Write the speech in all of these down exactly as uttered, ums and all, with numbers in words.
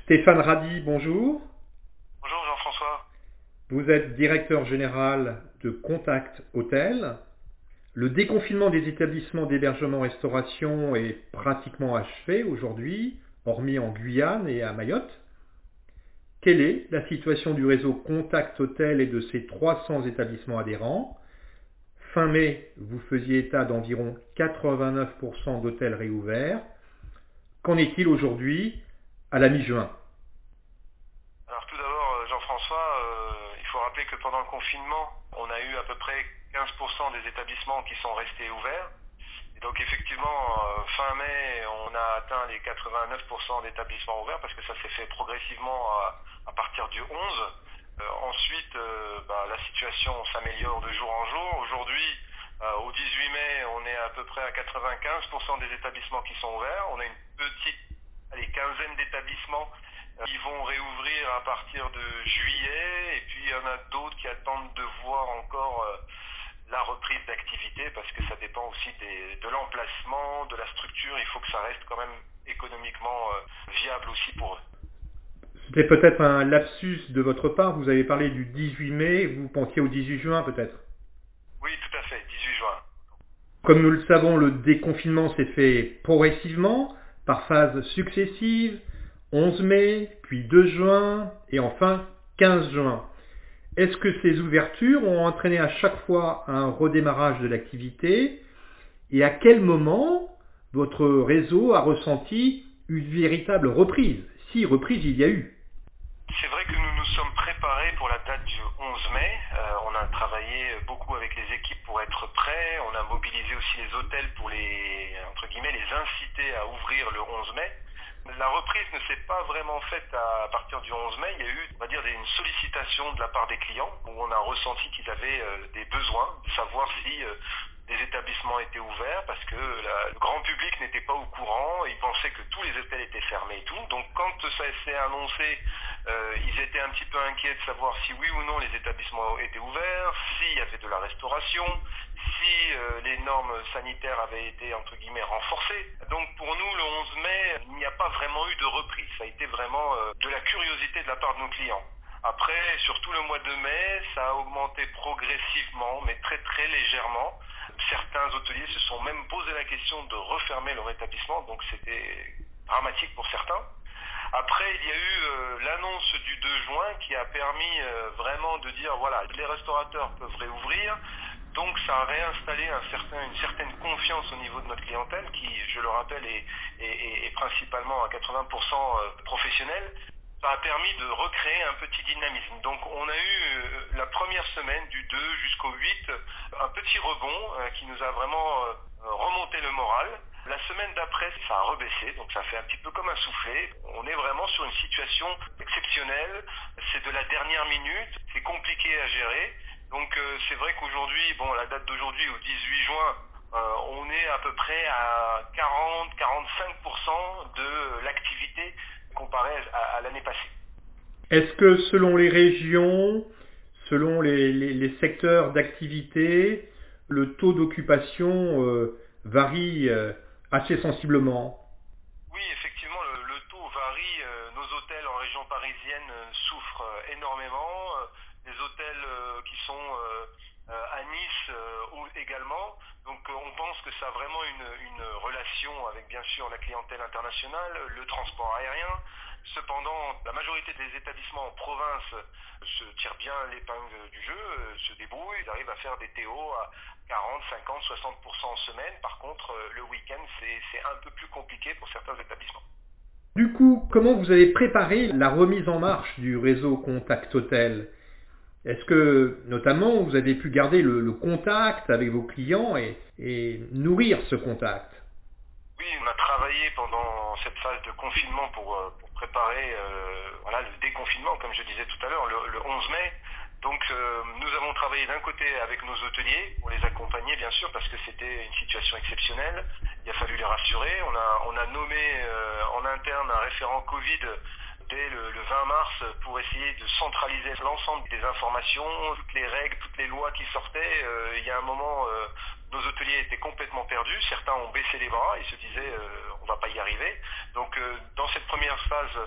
Stéphane Rady, bonjour. Bonjour Jean-François. Vous êtes directeur général de Contact Hôtel. Le déconfinement des établissements d'hébergement-restauration est pratiquement achevé aujourd'hui, hormis en Guyane et à Mayotte. Quelle est la situation du réseau Contact Hôtel et de ses trois cents établissements adhérents? Fin mai, vous faisiez état d'environ quatre-vingt-neuf pour cent d'hôtels réouverts. Qu'en est-il aujourd'hui, à la mi-juin? Alors tout d'abord, Jean-François, euh, il faut rappeler que pendant le confinement, on a eu à peu près quinze pour cent des établissements qui sont restés ouverts. Et donc effectivement, euh, fin mai, on a atteint les quatre-vingt-neuf pour cent d'établissements ouverts parce que ça s'est fait progressivement à, à partir du onze. Euh, ensuite, euh, bah, la situation s'améliore de jour en jour. Aujourd'hui, euh, au dix-huit mai, on est à peu près à quatre-vingt-quinze pour cent des établissements qui sont ouverts. On a une petite allez, quinzaine d'établissements euh, qui vont réouvrir à partir de juillet. Et puis il y en a d'autres qui attendent de voir encore euh, la reprise d'activité parce que ça dépend aussi des, de l'emplacement, de la structure. Il faut que ça reste quand même économiquement euh, viable aussi pour eux. C'était peut-être un lapsus de votre part, vous avez parlé du dix-huit mai, vous pensiez au dix-huit juin peut-être. Oui, tout à fait, dix-huit juin. Comme nous le savons, le déconfinement s'est fait progressivement, par phases successives, onze mai, puis deux juin, et enfin quinze juin. Est-ce que ces ouvertures ont entraîné à chaque fois un redémarrage de l'activité? Et à quel moment votre réseau a ressenti une véritable reprise? Si reprise il y a eu. C'est vrai que nous nous sommes préparés pour la date du onze mai. Euh, on a travaillé beaucoup avec les équipes pour être prêts. On a mobilisé aussi les hôtels pour les, entre guillemets, les inciter à ouvrir le onze mai. La reprise ne s'est pas vraiment faite à partir du onze mai. Il y a eu, on va dire, une sollicitation de la part des clients où on a ressenti qu'ils avaient euh, des besoins de savoir si euh, les établissements étaient ouverts parce que la, le grand public n'était pas au courant. Ils pensaient que tous les hôtels étaient fermés et tout. Donc quand ça s'est annoncé, euh, ils étaient un petit peu inquiets de savoir si oui ou non les établissements étaient ouverts, s'il y avait de la restauration, si euh, les normes sanitaires avaient été entre guillemets renforcées. Donc pour nous, le onze mai, il n'y a pas vraiment eu de reprise. Ça a été vraiment euh, de la curiosité de la part de nos clients. Après, sur tout le mois de mai, ça a augmenté progressivement, mais très très légèrement. Certains hôteliers se sont même posé la question de refermer leur établissement, donc c'était dramatique pour certains. Après, il y a eu euh, l'annonce du deux juin qui a permis euh, vraiment de dire, voilà, les restaurateurs peuvent réouvrir. Donc ça a réinstallé un certain, une certaine confiance au niveau de notre clientèle qui, je le rappelle, est, est, est principalement à quatre-vingts pour cent professionnelle. Ça a permis de recréer un petit dynamisme. Donc on a eu euh, la première semaine du deux jusqu'au huit, un petit rebond euh, qui nous a vraiment euh, remonté le moral. La semaine d'après, ça a rebaissé, donc ça fait un petit peu comme un soufflet. On est vraiment sur une situation exceptionnelle. C'est de la dernière minute, c'est compliqué à gérer. Donc euh, c'est vrai qu'aujourd'hui, bon, la date d'aujourd'hui, au dix-huit juin, euh, on est à peu près à quarante à quarante-cinq pour cent de l'activité comparé à, à l'année passée. Est-ce que selon les régions, selon les, les, les secteurs d'activité, le taux d'occupation euh, varie euh, assez sensiblement? Oui, effectivement, le, le taux varie. Euh, nos hôtels en région parisienne euh, souffrent euh, énormément. Euh, les hôtels euh, qui sont euh, euh, à Nice euh, également. Donc euh, on pense que ça a vraiment une, une relation avec bien sûr la clientèle internationale, le transport aérien. Cependant, la majorité des établissements en province se tirent bien l'épingle du jeu, euh, se débrouillent, ils arrivent à faire des T O à quarante, cinquante, soixante pour cent en semaine. Par contre, euh, le week-end, c'est, c'est un peu plus compliqué pour certains établissements. Du coup, comment vous avez préparé la remise en marche du réseau Contact Hôtel? Est-ce que, notamment, vous avez pu garder le, le contact avec vos clients et, et nourrir ce contact? Oui, on a travaillé pendant cette phase de confinement pour, euh, pour préparer euh, voilà, le déconfinement, comme je disais tout à l'heure, le, le onze mai. Donc euh, nous avons travaillé d'un côté avec nos hôteliers pour les accompagner bien sûr parce que c'était une situation exceptionnelle. Il a fallu les rassurer. On a, on a nommé euh, en interne un référent Covid dès le, le vingt mars pour essayer de centraliser l'ensemble des informations, toutes les règles, toutes les lois qui sortaient. Euh, il y a un moment, euh, nos hôteliers étaient complètement perdus. Certains ont baissé les bras, ils se disaient euh, on va pas y arriver. Donc euh, dans cette première phase,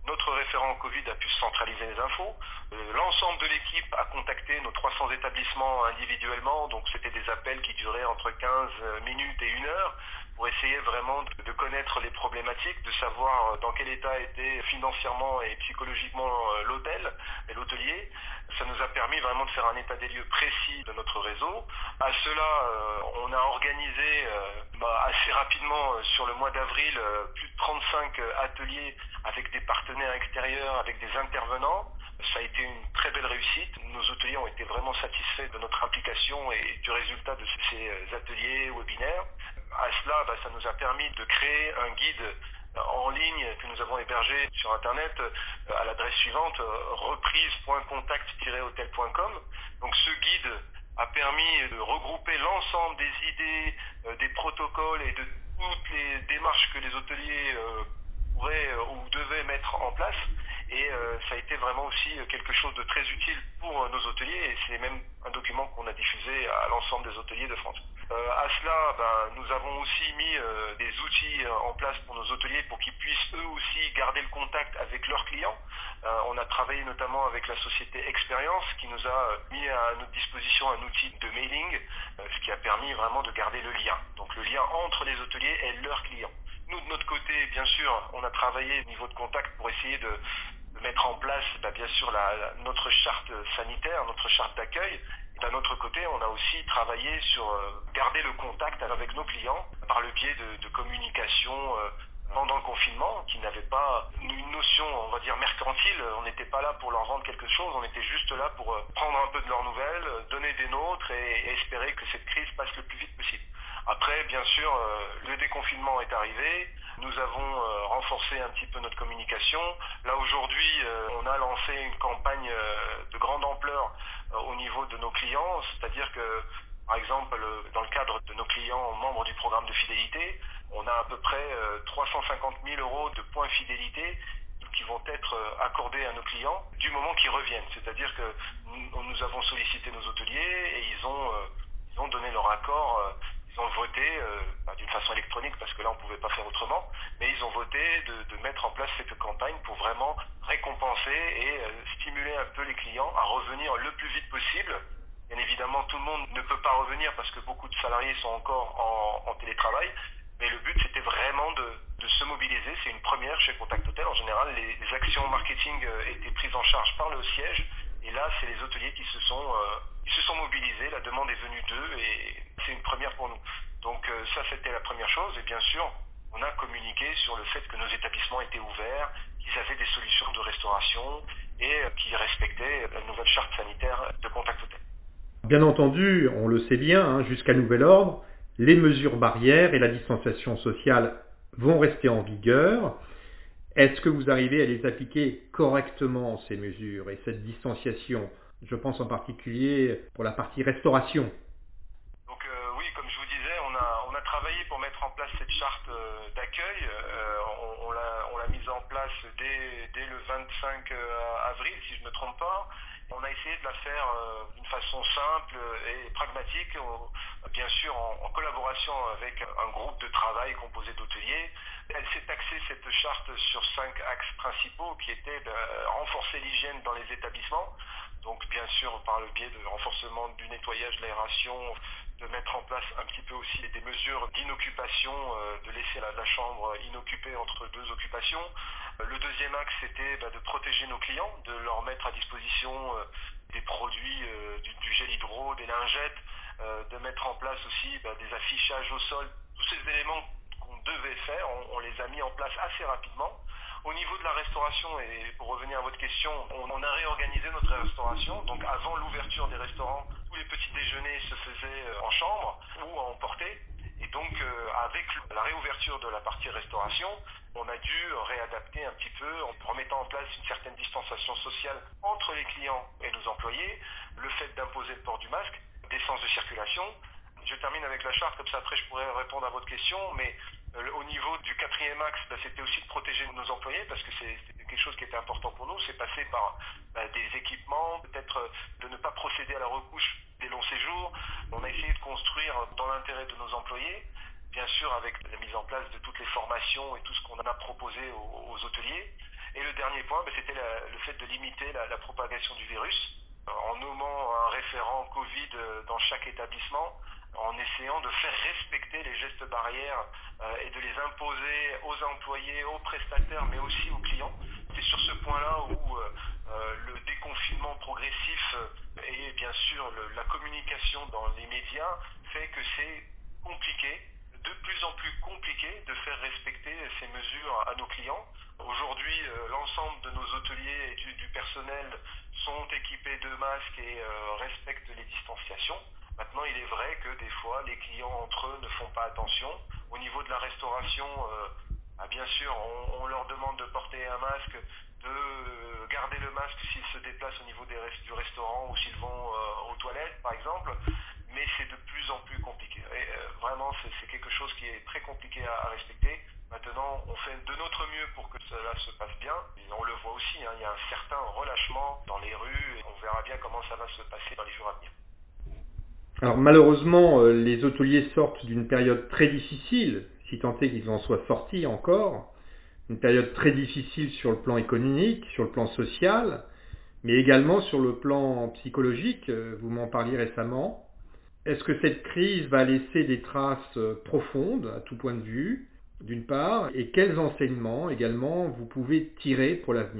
Notre référent Covid a pu centraliser les infos. Euh, l'ensemble de l'équipe a contacté nos trois cents établissements individuellement, donc c'était des appels qui duraient entre quinze minutes et une heure pour essayer vraiment de, de connaître les problématiques, de savoir dans quel état était financièrement et psychologiquement l'hôtel et l'hôtelier. Ça nous a permis vraiment de faire un état des lieux précis de notre réseau. À cela, euh, on a organisé euh, bah, assez rapidement euh, sur le mois d'avril euh, plus de trente-cinq ateliers avec des partenaires extérieurs, avec des intervenants. Ça a été une très belle réussite. Nos hôteliers ont été vraiment satisfaits de notre implication et du résultat de ces ateliers, webinaires. À cela, bah, ça nous a permis de créer un guide en ligne que nous avons hébergé sur Internet à l'adresse suivante, reprise point contact tiret hôtel point com. Donc ce guide a permis de regrouper l'ensemble des idées, des protocoles et de toutes les démarches que les hôteliers pourraient ou devaient mettre en place. Et euh, ça a été vraiment aussi quelque chose de très utile pour euh, nos hôteliers et c'est même un document qu'on a diffusé à l'ensemble des hôteliers de France. Euh, à cela, ben, nous avons aussi mis euh, des outils euh, en place pour nos hôteliers pour qu'ils puissent eux aussi garder le contact avec leurs clients. Euh, on a travaillé notamment avec la société Expérience qui nous a mis à notre disposition un outil de mailing, euh, ce qui a permis vraiment de garder le lien. Donc le lien entre les hôteliers et leurs clients. Nous, de notre côté, bien sûr, on a travaillé au niveau de contact pour essayer de, de mettre en place, bah, bien sûr, la, la, notre charte sanitaire, notre charte d'accueil. D'un autre côté, on a aussi travaillé sur euh, garder le contact avec nos clients par le biais de, de communication euh, pendant le confinement, qui n'avaient pas une notion, on va dire, mercantile. On n'était pas là pour leur vendre quelque chose, on était juste là pour euh, prendre un peu de leurs nouvelles, donner des nôtres et, et espérer que cette crise passe le plus vite possible. Après, bien sûr, euh, le déconfinement est arrivé. Nous avons euh, renforcé un petit peu notre communication. Là, aujourd'hui, euh, on a lancé une campagne euh, de grande ampleur euh, au niveau de nos clients. C'est-à-dire que, par exemple, le, dans le cadre de nos clients membres du programme de fidélité, on a à peu près euh, trois cent cinquante mille euros de points fidélité qui vont être accordés à nos clients du moment qu'ils reviennent. C'est-à-dire que nous, nous avons sollicité nos hôteliers et ils ont, euh, ils ont donné leur accord. Euh, Ils ont voté euh, bah, d'une façon électronique parce que là on ne pouvait pas faire autrement, mais ils ont voté de, de mettre en place cette campagne pour vraiment récompenser et euh, stimuler un peu les clients à revenir le plus vite possible. Bien évidemment, tout le monde ne peut pas revenir parce que beaucoup de salariés sont encore en, en télétravail, mais le but c'était vraiment de, de se mobiliser. C'est une première chez Contact Hôtel. En général, les, les actions marketing euh, étaient prises en charge par le siège. Et là, c'est les hôteliers qui se sont, euh, qui se sont mobilisés, la demande est venue d'eux et c'est une première pour nous. Donc euh, ça, c'était la première chose. Et bien sûr, on a communiqué sur le fait que nos établissements étaient ouverts, qu'ils avaient des solutions de restauration et euh, qu'ils respectaient la nouvelle charte sanitaire de Contact Hôtel. Bien entendu, on le sait bien, hein, jusqu'à nouvel ordre, les mesures barrières et la distanciation sociale vont rester en vigueur. Est-ce que vous arrivez à les appliquer correctement, ces mesures et cette distanciation? Je pense en particulier pour la partie restauration. Donc euh, oui, comme je vous disais, on a, on a travaillé pour mettre en place cette charte euh, d'accueil. Euh, on, on l'a on l'a mise en place dès, dès le vingt-cinq avril, si je ne me trompe pas. On a essayé de la faire euh, d'une façon simple et pragmatique, on, bien sûr en, en collaboration avec un groupe de travail composé d'hôteliers. Elle s'est axée, cette charte, sur cinq axes principaux qui étaient de renforcer l'hygiène dans les établissements. Donc bien sûr par le biais de renforcement du nettoyage, de l'aération, de mettre en place un petit peu aussi des mesures d'inoccupation, euh, de laisser la, la chambre inoccupée entre deux occupations. Euh, le deuxième axe, c'était bah, de protéger nos clients, de leur mettre à disposition euh, des produits, euh, du, du gel hydro, des lingettes, euh, de mettre en place aussi bah, des affichages au sol. Tous ces éléments qu'on devait faire, on, on les a mis en place assez rapidement. Au niveau de la restauration, et pour revenir à votre question, on, on a réorganisé notre restauration. Donc avant l'ouverture des restaurants, tous les petits déjeuners se faisaient en chambre ou à emporter. Et donc euh, avec la réouverture de la partie restauration, on a dû réadapter un petit peu en remettant en place une certaine distanciation sociale entre les clients et nos employés, le fait d'imposer le port du masque, des sens de circulation. Je termine avec la charte, comme ça après je pourrais répondre à votre question, mais euh, au niveau du quatrième axe, bah, c'était aussi de protéger nos employés, parce que c'est quelque chose qui était important pour nous, c'est passer par bah, des équipements, peut-être euh, de ne pas procéder à la recouche des longs séjours. On a essayé de construire dans l'intérêt de nos employés, bien sûr avec la mise en place de toutes les formations et tout ce qu'on a proposé aux, aux hôteliers. Et le dernier dernier point, ben, c'était la, le fait de limiter la, la propagation du virus, en nommant un référent Covid dans chaque établissement, en essayant de faire respecter les gestes barrières euh, et de les imposer aux employés, aux prestataires, mais aussi aux clients. C'est sur ce point-là où euh, le déconfinement progressif et bien sûr le, la communication dans les médias fait que c'est compliqué, de plus en plus compliqué de faire respecter ces mesures à nos clients. Aujourd'hui, euh, l'ensemble de nos hôteliers et du, du personnel sont équipés de masques et euh, respectent les distanciations. Maintenant, il est vrai que des fois, les clients entre eux ne font pas attention. Au niveau de la restauration, euh, ah, bien sûr, on, on leur demande de porter un masque, de euh, garder le masque s'ils se déplacent au niveau des rest- du restaurant ou s'ils vont euh, aux toilettes, par exemple. Mais c'est de plus en plus compliqué. Et, euh, vraiment, c'est, c'est quelque chose qui est très compliqué à, à respecter. Maintenant, on fait de notre mieux pour que cela se passe bien. Et on le voit aussi, hein, il y a un certain relâchement dans les rues. Et on verra bien comment ça va se passer dans les jours à venir. Alors malheureusement, euh, les hôteliers sortent d'une période très difficile, si tant est qu'ils en soient sortis encore, une période très difficile sur le plan économique, sur le plan social, mais également sur le plan psychologique, euh, vous m'en parliez récemment. Est-ce que cette crise va laisser des traces euh, profondes à tout point de vue, d'une part, et quels enseignements également vous pouvez tirer pour l'avenir ?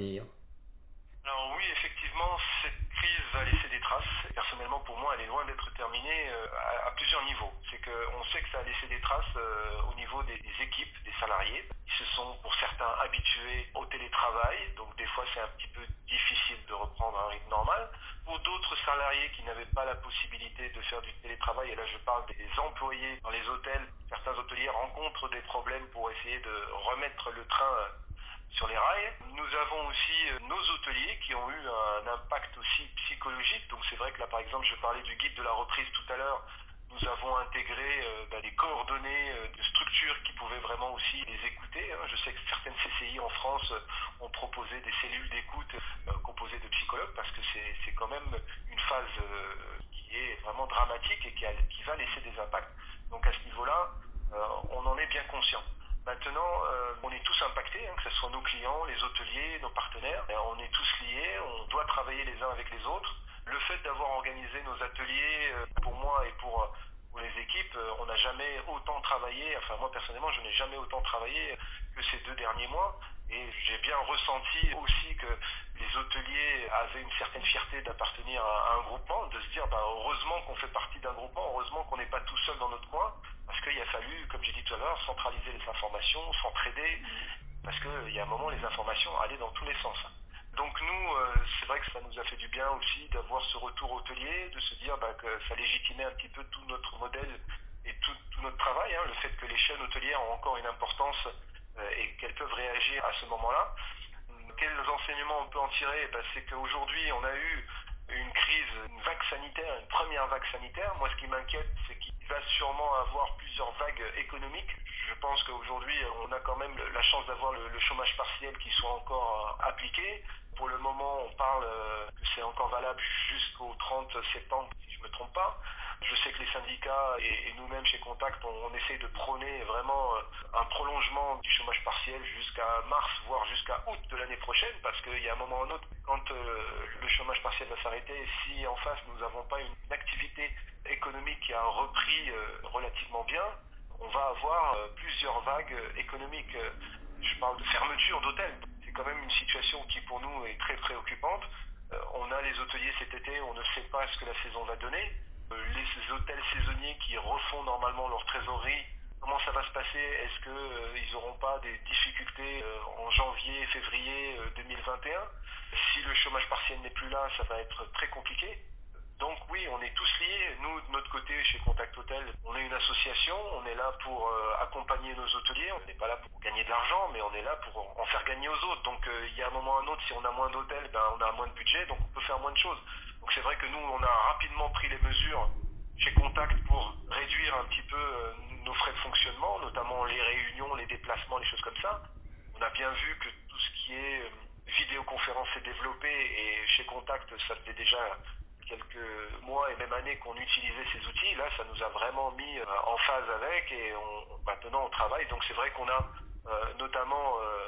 Alors oui, effectivement, cette crise va laisser des traces. Personnellement, pour moi, elle est loin d'être terminée euh, à, à plusieurs niveaux. C'est qu'on sait que ça a laissé des traces euh, au niveau des, des équipes, des salariés. Ils se sont, pour certains, habitués au télétravail. Donc des fois, c'est un petit peu difficile de reprendre un rythme normal. Pour d'autres salariés qui n'avaient pas la possibilité de faire du télétravail, et là je parle des employés dans les hôtels, certains hôteliers rencontrent des problèmes pour essayer de remettre le train euh, sur les rails. Nous avons aussi euh, nos hôteliers qui ont eu un impact aussi psychologique. Donc c'est vrai que là par exemple je parlais du guide de la reprise tout à l'heure. Nous avons intégré euh, bah, des coordonnées euh, de structures qui pouvaient vraiment aussi les écouter. Hein. Je sais que certaines C C I en France euh, ont proposé des cellules d'écoute euh, composées de psychologues parce que c'est, c'est quand même une phase euh, qui est vraiment dramatique et qui, a, qui va laisser des impacts. Donc à ce niveau-là, euh, on en est bien conscient. Maintenant, euh, on est tous impactés, hein, que ce soit nos clients, les hôteliers, nos partenaires. Et on est tous liés, on doit travailler les uns avec les autres. Le fait d'avoir organisé nos ateliers, euh, pour moi et pour, pour les équipes, euh, on n'a jamais autant travaillé, enfin moi personnellement, je n'ai jamais autant travaillé que ces deux derniers mois. Et j'ai bien ressenti aussi que les hôteliers avaient une certaine fierté d'appartenir à, à un groupement, de se dire bah, heureusement qu'on fait partie d'un groupement, heureusement qu'on n'est pas tout seul dans notre coin, parce qu'il a fallu, comme j'ai dit tout à l'heure, centraliser les informations, s'entraider, parce qu'il y a un moment, les informations allaient dans tous les sens. Donc nous, euh, c'est vrai que ça nous a fait du bien aussi d'avoir ce retour hôtelier, de se dire bah, que ça légitimait un petit peu tout notre modèle et tout, tout notre travail, hein, le fait que les chaînes hôtelières ont encore une importance euh, et qu'elles peuvent réagir à ce moment-là. Quels enseignements on peut en tirer? Ben, c'est qu'aujourd'hui, on a eu une crise, une vague sanitaire, une première vague sanitaire. Moi, ce qui m'inquiète, c'est qu'il va sûrement avoir plusieurs vagues économiques. Je pense qu'aujourd'hui, on a quand même la chance d'avoir le, le chômage partiel qui soit encore euh, appliqué. Pour le moment, on parle euh, que c'est encore valable jusqu'au trente septembre, si je ne me trompe pas. Je sais que les syndicats et, et nous-mêmes chez Contact, on, on essaie de prôner vraiment euh, un prolongement du chômage partiel jusqu'à mars, voire jusqu'à août de l'année prochaine, parce qu'il y a un moment ou un autre, quand euh, le chômage partiel va s'arrêter, si en face nous n'avons pas une, une activité économique qui a repris euh, relativement bien, on va avoir euh, plusieurs vagues euh, économiques. Euh, je parle de fermeture d'hôtels. C'est quand même une situation qui pour nous est très préoccupante. Euh, on a les hôteliers cet été, on ne sait pas ce que la saison va donner. Euh, les hôtels saisonniers qui refont normalement leur trésorerie, comment ça va se passer? Est-ce qu'ils euh, n'auront pas des difficultés euh, en janvier, février euh, deux mille vingt et un? Si le chômage partiel n'est plus là, ça va être très compliqué. Donc oui, on est tous liés. Nous, de notre côté, chez Contact Hôtel, on est une association, on est là pour euh, accompagner nos hôteliers, on n'est pas là pour gagner de l'argent, mais on est là pour en faire gagner aux autres. Donc euh, il y a un moment ou un autre, si on a moins d'hôtels, ben, on a moins de budget, donc on peut faire moins de choses. Donc c'est vrai que nous, on a rapidement pris les mesures chez Contact pour réduire un petit peu euh, nos frais de fonctionnement, notamment les réunions, les déplacements, les choses comme ça. On a bien vu que tout ce qui est euh, vidéoconférence s'est développé et chez Contact, ça faisait déjà quelques mois et même années qu'on utilisait ces outils. Là, ça nous a vraiment mis euh, en phase avec et on, maintenant on travaille. Donc c'est vrai qu'on a euh, notamment euh,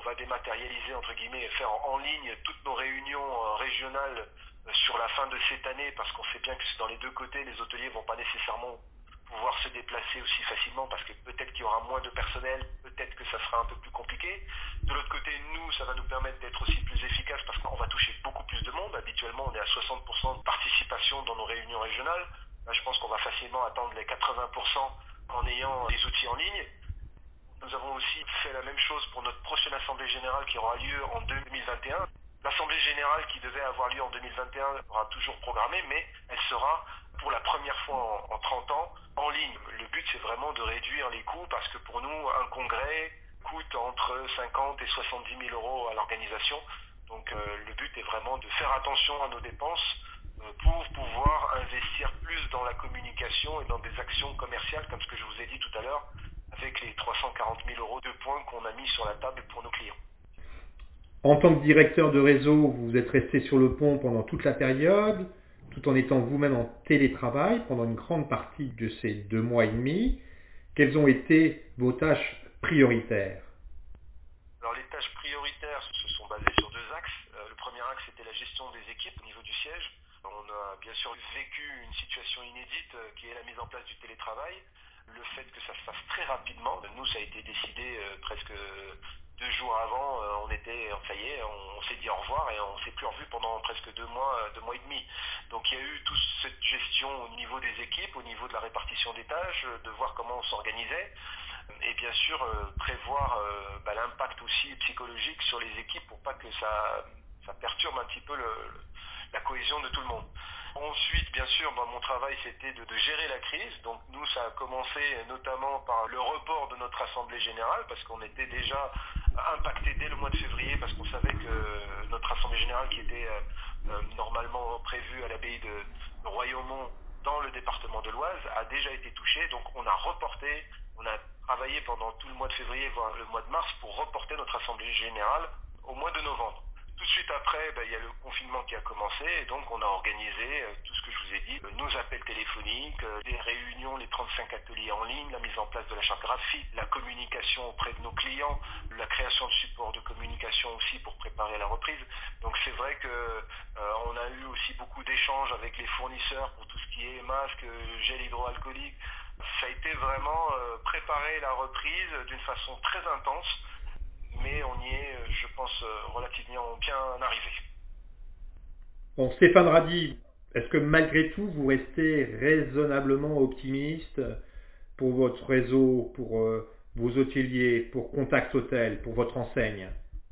On va dématérialiser, entre guillemets, et faire en ligne toutes nos réunions régionales sur la fin de cette année, parce qu'on sait bien que dans les deux côtés, les hôteliers vont pas nécessairement pouvoir se déplacer aussi facilement, parce que peut-être qu'il y aura moins de personnel, peut-être que ça sera un peu plus compliqué. De l'autre côté, nous, ça va nous permettre d'être aussi plus efficaces, parce qu'on va toucher beaucoup plus de monde. Habituellement, on est à soixante pour cent de participation dans nos réunions régionales. Là, je pense qu'on va facilement atteindre les quatre-vingts pour cent en ayant des outils en ligne. Nous avons aussi fait la même chose pour notre prochaine Assemblée Générale qui aura lieu en deux mille vingt et un. L'Assemblée Générale qui devait avoir lieu en deux mille vingt et un sera toujours programmée, mais elle sera pour la première fois en, en trente ans en ligne. Le but, c'est vraiment de réduire les coûts, parce que pour nous, un congrès coûte entre cinquante et soixante-dix mille euros à l'organisation. Donc euh, le but est vraiment de faire attention à nos dépenses euh, pour pouvoir investir plus dans la communication et dans des actions commerciales, comme ce que je vous ai dit tout à l'heure, avec les trois cent quarante mille euros de points qu'on a mis sur la table pour nos clients. En tant que directeur de réseau, vous êtes resté sur le pont pendant toute la période, tout en étant vous-même en télétravail pendant une grande partie de ces deux mois et demi. Quelles ont été vos tâches prioritaires? Alors les tâches prioritaires se sont basées sur deux axes. Euh, le premier axe, c'était la gestion des équipes au niveau du siège. On a bien sûr vécu une situation inédite euh, qui est la mise en place du télétravail. Le fait que ça se fasse très rapidement, nous ça a été décidé euh, presque deux jours avant, euh, on était, ça y est, on, on s'est dit au revoir et on s'est plus revu pendant presque deux mois, euh, deux mois et demi. Donc il y a eu toute cette gestion au niveau des équipes, au niveau de la répartition des tâches, euh, de voir comment on s'organisait. Et bien sûr euh, prévoir euh, bah, l'impact aussi psychologique sur les équipes pour pas que ça, ça perturbe un petit peu le, la cohésion de tout le monde. Ensuite, bien sûr, bah, mon travail c'était de, de gérer la crise. Donc nous, ça a commencé notamment par le report de notre assemblée générale, parce qu'on était déjà impacté dès le mois de février, parce qu'on savait que notre assemblée générale qui était euh, normalement prévue à l'abbaye de, de Royaumont dans le département de l'Oise a déjà été touchée. Donc on a reporté, on a travaillé pendant tout le mois de février, voire le mois de mars, pour reporter notre assemblée générale au mois de novembre. Tout de suite après, ben, il y a le confinement qui a commencé, et donc on a organisé euh, tout ce que je vous ai dit, euh, nos appels téléphoniques, euh, les réunions, les trente-cinq ateliers en ligne, la mise en place de la charte graphique, la communication auprès de nos clients, la création de supports de communication aussi pour préparer la reprise. Donc c'est vrai que euh, on a eu aussi beaucoup d'échanges avec les fournisseurs pour tout ce qui est masques, gel hydroalcoolique. Ça a été vraiment euh, préparer la reprise d'une façon très intense, mais on y est, je pense, relativement bien arrivé. Bon, Stéphane Rady, est-ce que malgré tout, vous restez raisonnablement optimiste pour votre réseau, pour euh, vos hôteliers, pour Contact Hôtel, pour votre enseigne?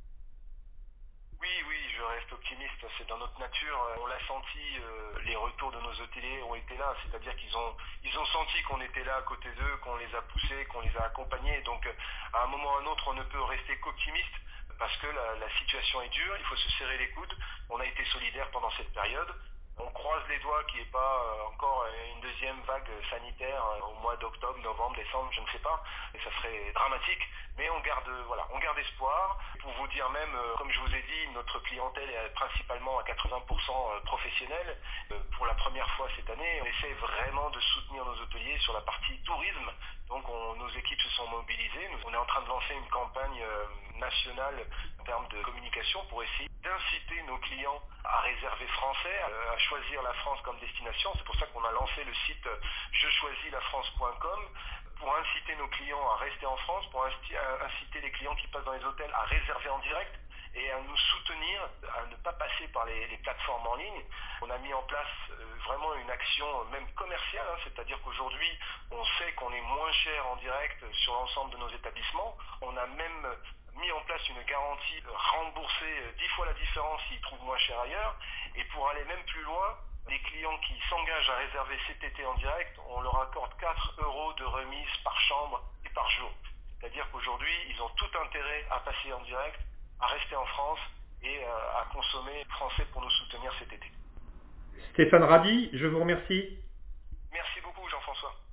Oui, oui, je reste optimiste, c'est dans notre nature. On l'a senti, euh, les retours de nos hôteliers ont été là, c'est-à-dire qu'ils ont, ils ont senti qu'on était là à côté d'eux, qu'on les a poussés, qu'on les a accompagnés. Donc à un moment ou à un autre, on ne peut rester qu'optimiste, parce que la, la situation est dure, il faut se serrer les coudes. On a été solidaires pendant cette période. On croise les doigts qu'il n'y ait pas euh, encore une deuxième vague sanitaire euh, au mois d'octobre, novembre, décembre, je ne sais pas. Et ça serait dramatique. Mais on garde, voilà, on garde espoir. Pour vous dire même, euh, comme je vous ai dit, notre clientèle est principalement à quatre-vingts pour cent professionnelle. Euh, pour la première fois cette année, on essaie vraiment de soutenir nos hôteliers sur la partie tourisme. Donc on, nos équipes se sont mobilisées. Nous, on est en train de lancer une campagne euh, nationale en termes de communication pour essayer d'inciter nos clients à réserver français, à choisir la France comme destination. C'est pour ça qu'on a lancé le site je choisis la france point com pour inciter nos clients à rester en France, pour inciter les clients qui passent dans les hôtels à réserver en direct et à nous soutenir, à ne pas passer par les, les plateformes en ligne. On a mis en place euh, vraiment une action même commerciale, hein, c'est-à-dire qu'aujourd'hui, on sait qu'on est moins cher en direct sur l'ensemble de nos établissements. On a même mis en place une garantie remboursée dix fois la différence s'ils trouvent moins cher ailleurs. Et pour aller même plus loin, les clients qui s'engagent à réserver cet été en direct, on leur accorde quatre euros de remise par chambre et par jour. C'est-à-dire qu'aujourd'hui, ils ont tout intérêt à passer en direct, à rester en France et euh, à consommer français pour nous soutenir cet été. Stéphane Rady, je vous remercie. Merci beaucoup Jean-François.